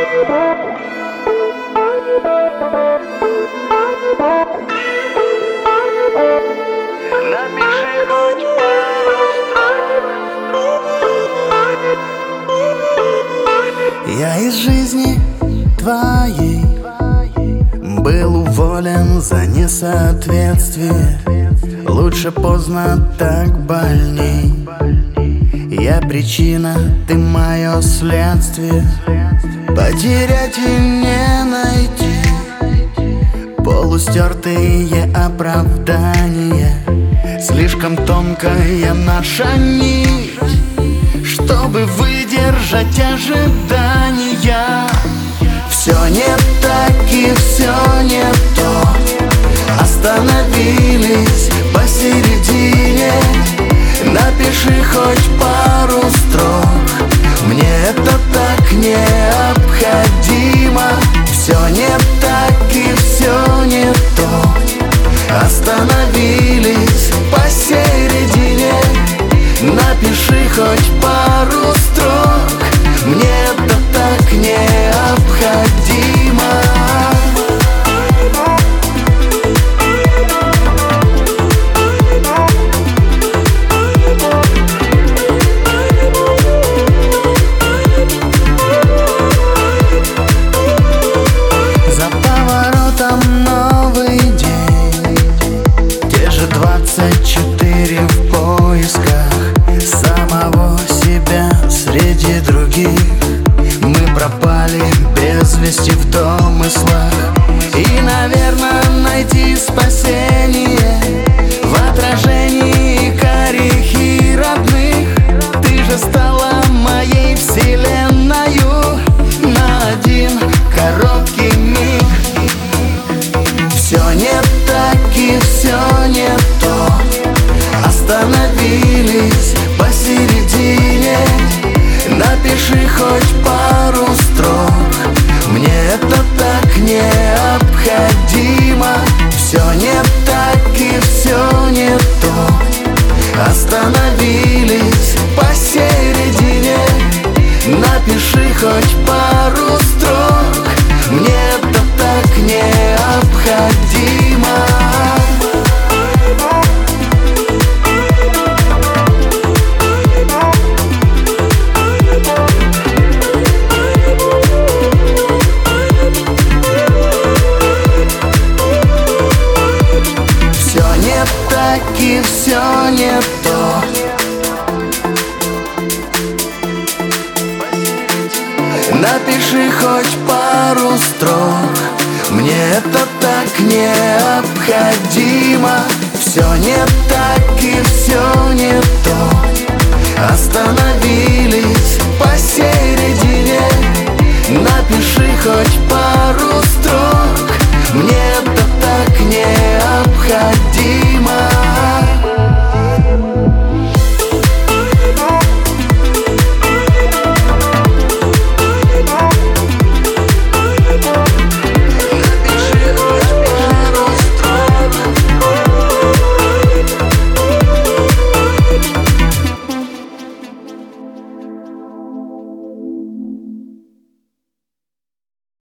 Напиши хоть пару строк. Я из жизни твоей был уволен за несоответствие. Лучше поздно, так больней. Я причина, ты мое следствие. Потерять и не найти полустертые оправдания. Слишком тонкая наша нить, чтобы выдержать ожидания. Все не так и все не то. Остановились посередине. Напиши хоть пару строк. Мне это так необходимо. Все не так и все не то. Остановились посередине. Напиши хоть пару строк. Мне это так необходимо. За поворотом новый день. Те же 24 в поисках самого себя среди других. Мы пропали без вести в домыслах. И, наверное, найти спасение в отражении карих и родных. Ты же стала моей вселенною на один короткий миг. Все не так и все не то. Остановились посередине. Напиши хоть пару строк. Мне это так необходимо. Все не так и все не то. Остановились посередине. Напиши хоть пару строк. Мне это так необходимо. И все не то. Напиши хоть пару строк. Мне это так необходимо. Все не так и все не то.